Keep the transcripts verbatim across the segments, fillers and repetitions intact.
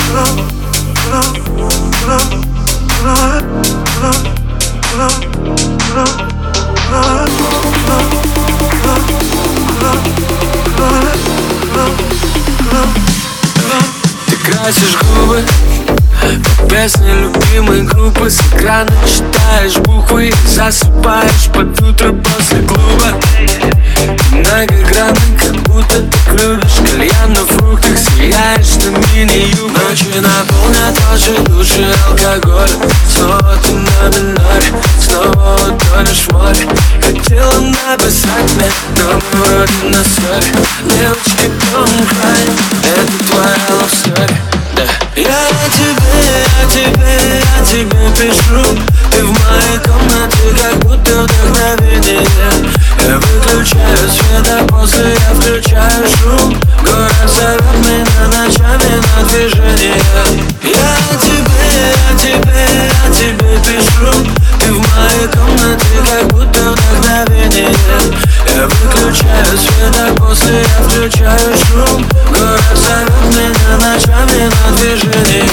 Красишь губы под песни любимой группы, с экрана читаешь буквы и засыпаешь под утро после клуба. Многогранный, как будто так любишь кальян на фруктах, сияешь на мини-юбке. Ночи наполнят ваши души алкоголь. Снова ты на миноре, снова утонешь в море. Хотела написать мне, но мы вроде на ссоре. Девочки, don't cry, это твоя love story. Я о тебе, о тебе, о тебе пишу. Ты в моей комнате, как будто вдохновение. Я выключаю свет, а после я включаю шум. Город зовет меня ночами на движение. Я о тебе, о тебе, о тебе пишу. Ты в моей комнате, как будто вдохновение. Я выключаю свет, а после я включаю шум. Город зовет меня ночами на движение.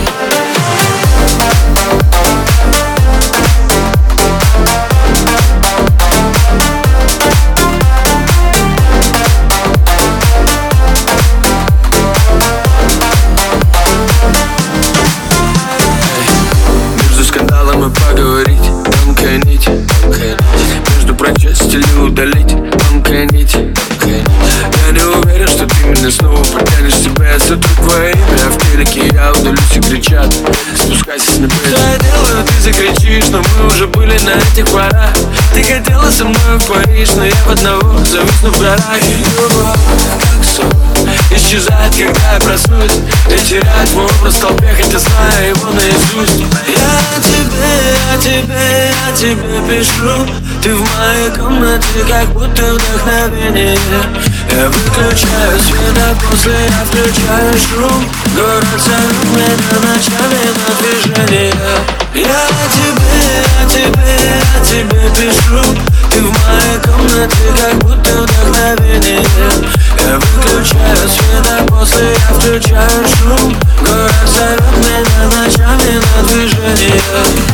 Между скандалом и поговорить, тонкая нить. Между прочесть или удалить, тонкая нить. Я не уверен, что ты меня снова протянешь себя. Я сотру твое имя, в телеке я удалюсь и кричат: спускайся с небес. Что я делаю, ты закричишь, но мы уже были на этих парах. Ты хотела со мной в Париж, но я в одного зависну в горах. И любовь, как сон, исчезает, когда я проснусь. И теряет мой образ в толпе, хотя знаю его наизусть. Я о тебе, о тебе, о тебе пишу. Ты в моей комнате, как будто вдохновение. Я выключаю свет, а после я включаю шум. Город зовет меня ночами на движение. Я о тебе, о тебе, о тебе пишу. Ты в моей комнате, как будто вдохновение. Я выключаю свет, а после я включаю шум. Город зовет меня ночами на движение.